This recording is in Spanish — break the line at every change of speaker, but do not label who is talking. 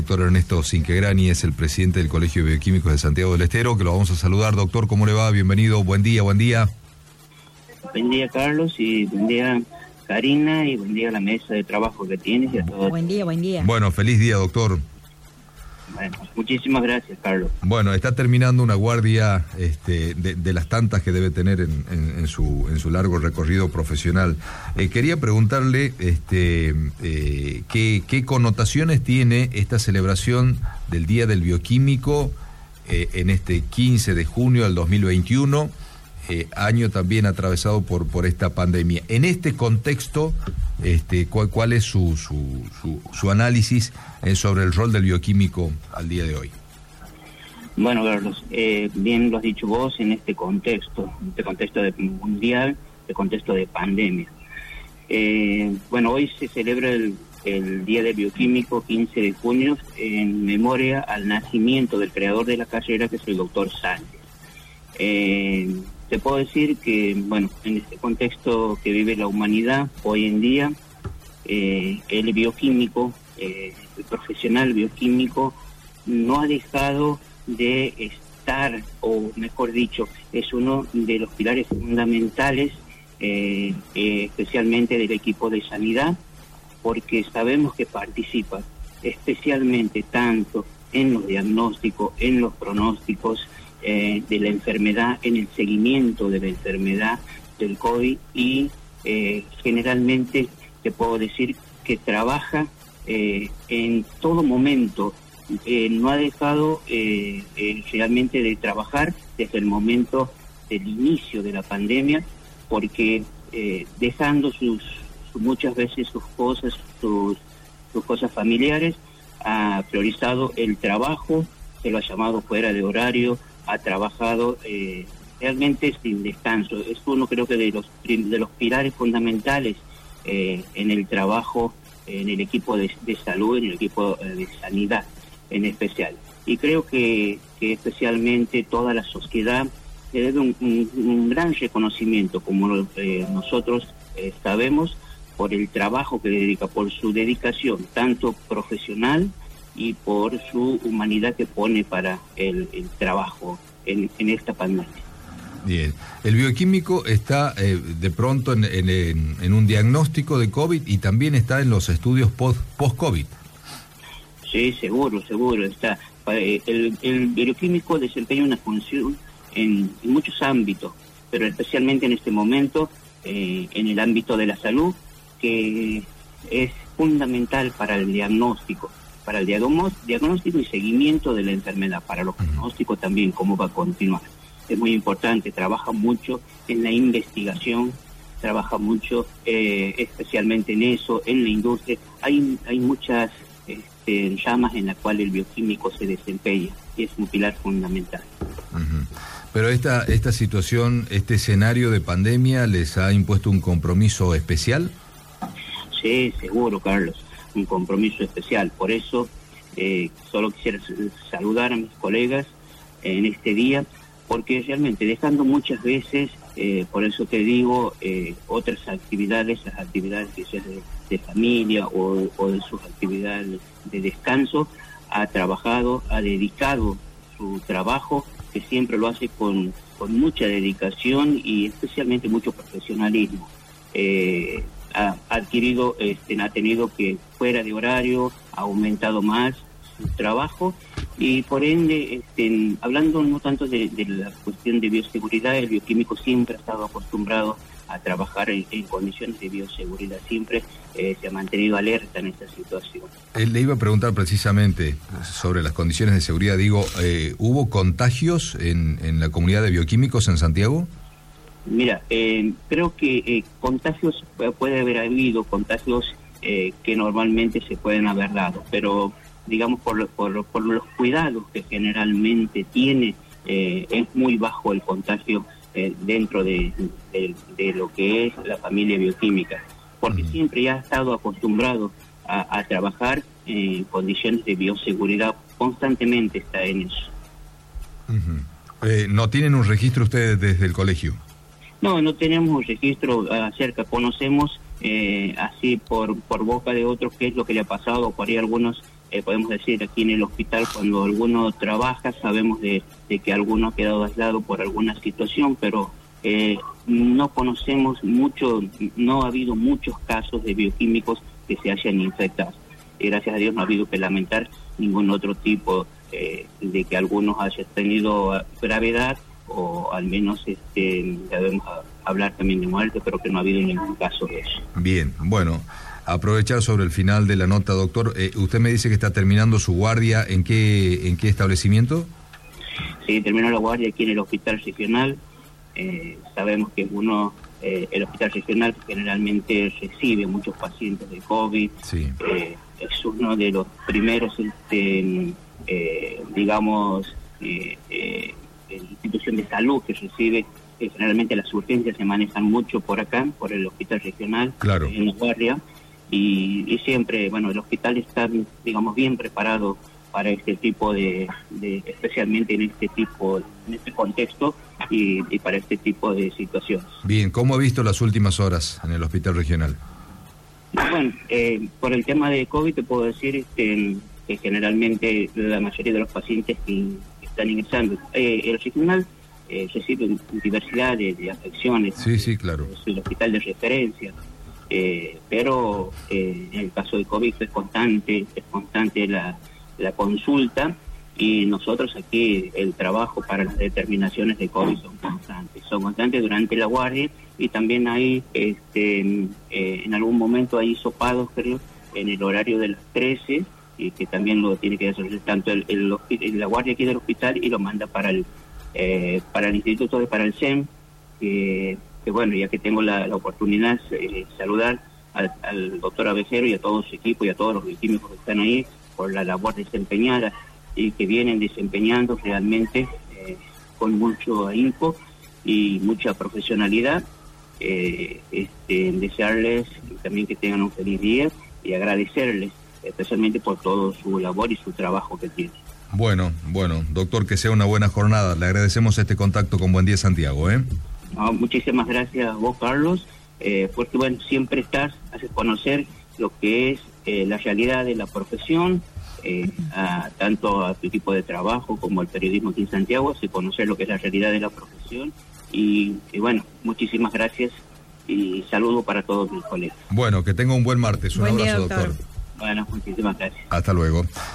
Doctor Ernesto Cinquegrani es el presidente del Colegio de Bioquímicos de Santiago del Estero, que lo vamos a saludar. Doctor, ¿cómo le va? Bienvenido, buen día, buen día.
Buen día, Carlos, y buen día, Karina, y buen día a la mesa de trabajo que tienes y a todos.
Buen día, buen día.
Bueno, feliz día, doctor.
Bueno, muchísimas gracias, Carlos.
Bueno, está terminando una guardia de las tantas que debe tener en su largo recorrido profesional. Quería preguntarle qué connotaciones tiene esta celebración del Día del Bioquímico en este 15 de junio del 2021, año también atravesado por esta pandemia. En este contexto, ¿cuál es su análisis sobre el rol del bioquímico al día de hoy?
Bueno, Carlos, bien lo has dicho vos, en este contexto de mundial, de contexto de pandemia. Bueno, hoy se celebra el Día del Bioquímico, 15 de junio, en memoria al nacimiento del creador de la carrera, que es el doctor Sánchez. Te puedo decir que, bueno, en este contexto que vive la humanidad hoy en día, el bioquímico, el profesional bioquímico, no ha dejado de estar, o mejor dicho, es uno de los pilares fundamentales, especialmente del equipo de sanidad, porque sabemos que participa especialmente tanto en los diagnósticos, en los pronósticos de la enfermedad, en el seguimiento de la enfermedad del COVID y generalmente te puedo decir que trabaja en todo momento, no ha dejado realmente de trabajar desde el momento del inicio de la pandemia, porque dejando muchas veces sus cosas familiares, ha priorizado el trabajo, se lo ha llamado fuera de horario, ha trabajado realmente sin descanso. Es uno, creo que de los pilares fundamentales en el trabajo, en el equipo de salud, en el equipo de sanidad en especial. Y creo que especialmente toda la sociedad le debe un gran reconocimiento, como nosotros sabemos, por el trabajo que dedica, por su dedicación, tanto profesional y por su humanidad que pone para el trabajo en esta pandemia.
Bien, el bioquímico está de pronto en un diagnóstico de COVID y también está en los estudios post-COVID.
Sí, seguro, está. El bioquímico desempeña una función en muchos ámbitos, pero especialmente en este momento en el ámbito de la salud, que es fundamental para el diagnóstico, y seguimiento de la enfermedad, para los pronósticos también, cómo va a continuar. Es muy importante, trabaja mucho en la investigación, trabaja mucho especialmente en eso, en la industria. Hay muchas ramas en las cuales el bioquímico se desempeña y es un pilar fundamental.
Uh-huh. Pero esta situación, este escenario de pandemia, ¿les ha impuesto un compromiso especial?
Sí, seguro, Carlos, un compromiso especial. Por eso solo quisiera saludar a mis colegas en este día, porque realmente dejando muchas veces, por eso te digo, otras actividades, las actividades que sean de familia o de sus actividades de descanso, ha dedicado su trabajo, que siempre lo hace con mucha dedicación y especialmente mucho profesionalismo. Ha tenido que fuera de horario, ha aumentado más su trabajo y por ende, hablando no tanto de la cuestión de bioseguridad, el bioquímico siempre ha estado acostumbrado a trabajar en condiciones de bioseguridad, siempre se ha mantenido alerta en esta situación.
Le iba a preguntar precisamente sobre las condiciones de seguridad, ¿hubo contagios en la comunidad de bioquímicos en Santiago?
Mira, creo que contagios, puede haber habido contagios que normalmente se pueden haber dado, pero digamos por los cuidados que generalmente tiene, es muy bajo el contagio dentro de lo que es la familia bioquímica, porque siempre ya ha estado acostumbrado a trabajar en condiciones de bioseguridad, constantemente está en eso.
¿No tienen un registro ustedes desde el colegio?
No tenemos un registro acerca, conocemos así por boca de otros qué es lo que le ha pasado, por ahí algunos podemos decir, aquí en el hospital, cuando alguno trabaja, sabemos de que alguno ha quedado aislado por alguna situación, pero no conocemos mucho, no ha habido muchos casos de bioquímicos que se hayan infectado. Y gracias a Dios no ha habido que lamentar ningún otro tipo de que algunos hayan tenido gravedad, o al menos debemos hablar también de muerte, pero que no ha habido ningún caso de eso.
Bien, bueno, aprovechar sobre el final de la nota, doctor. Usted me dice que está terminando su guardia, ¿en qué establecimiento?
Sí, terminó la guardia aquí en el hospital regional. Sabemos que el hospital regional generalmente recibe muchos pacientes de COVID.
Sí.
Es uno de los primeros, institución de salud que recibe. Generalmente las urgencias se manejan mucho por acá, por el hospital regional,
claro,
en la guardia, y siempre, bueno, el hospital está, digamos, bien preparado para este tipo especialmente en este contexto y para este tipo de situaciones.
Bien, ¿cómo ha visto las últimas horas en el hospital regional?
Bueno, por el tema de COVID te puedo decir que generalmente la mayoría de los pacientes que están ingresando, el regional recibe diversidad de afecciones.
Sí, sí, claro.
Es el hospital de referencia, pero en el caso de COVID es constante la consulta, y nosotros aquí el trabajo para las determinaciones de COVID son constantes durante la guardia, y también hay en algún momento hay hisopados, creo, en el horario de las 13, y que también lo tiene que hacer tanto la guardia aquí del hospital, y lo manda para el instituto, para el SEM, que bueno, ya que tengo la oportunidad de saludar al doctor Abejero y a todo su equipo y a todos los bioquímicos que están ahí por la labor desempeñada y que vienen desempeñando realmente con mucho ahínco y mucha profesionalidad. Desearles también que tengan un feliz día y agradecerles especialmente por todo su labor y su trabajo que tienen.
Bueno, doctor, que sea una buena jornada. Le agradecemos este contacto con Buen Día Santiago,
No, muchísimas gracias a vos, Carlos, porque bueno, siempre haces conocer lo que es la realidad de la profesión, tanto a tu equipo de trabajo como al periodismo aquí en Santiago, hace conocer lo que es la realidad de la profesión, y bueno, muchísimas gracias y saludo para todos mis colegas.
Bueno, que tenga un buen martes. Un abrazo, doctor.
Bueno, muchísimas gracias.
Hasta luego.